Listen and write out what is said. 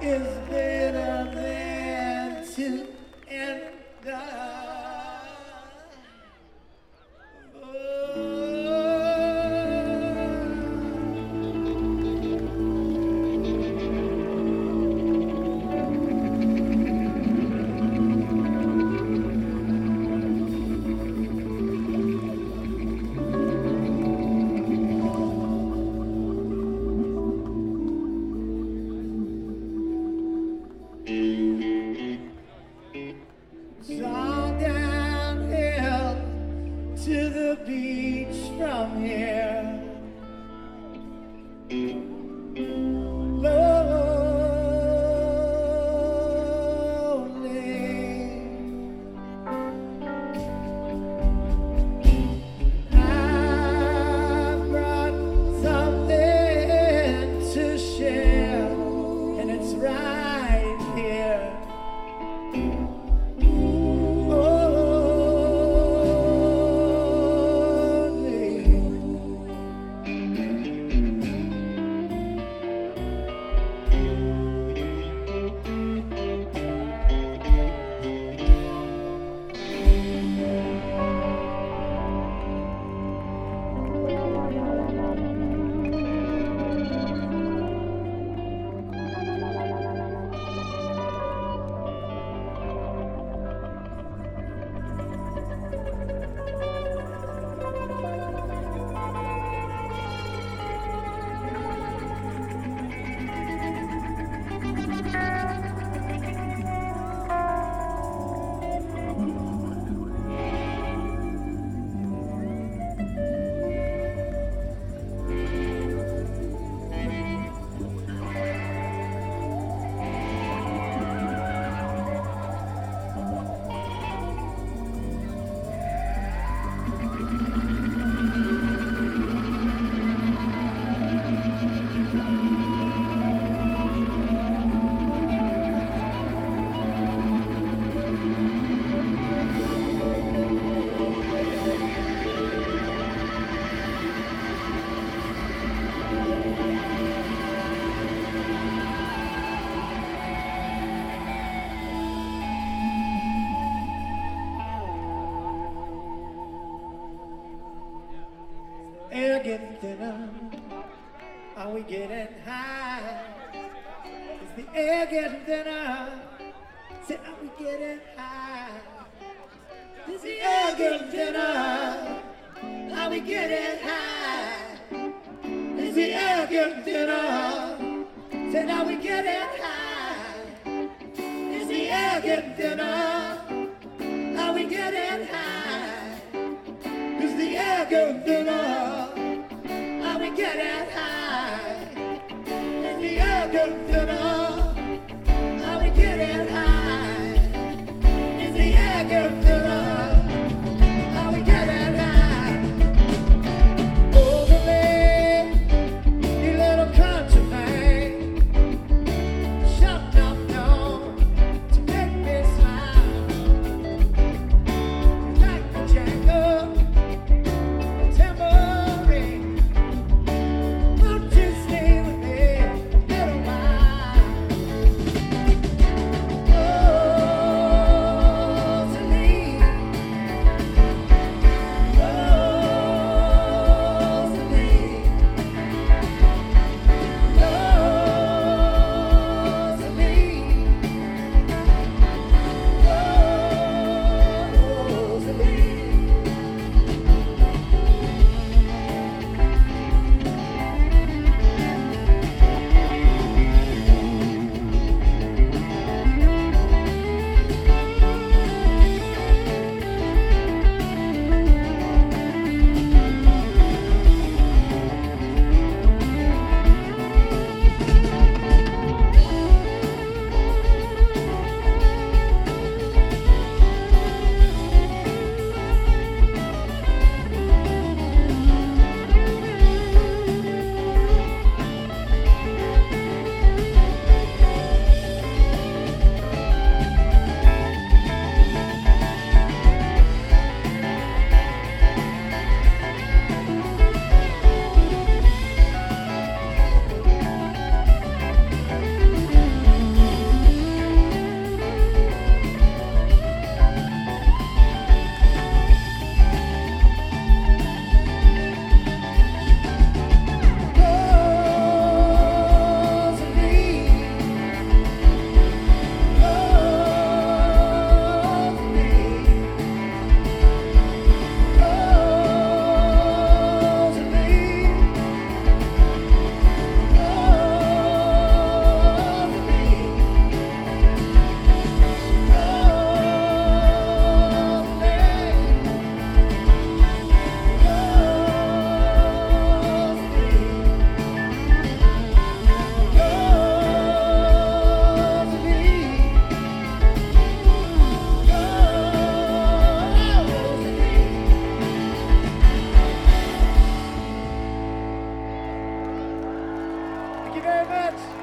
is better than to end up. It's all downhill to the beach from here. Lonely. I brought something to share, and it's right here. Air getting thinner. Are we getting high? Is the air getting thinner? Say, are we getting high? Is the air getting thinner? Are we getting high? Is the air getting thinner? Say, are we getting high? Is the air getting thinner? Are we getting high? Is the air getting thinner? Are we getting high? Is the air getting thinner? Are we getting high? Is the air getting thinner? Are we getting high? Over me, you little country man, shut up now to make me smile. You like the jangle, timber. Thank you very much.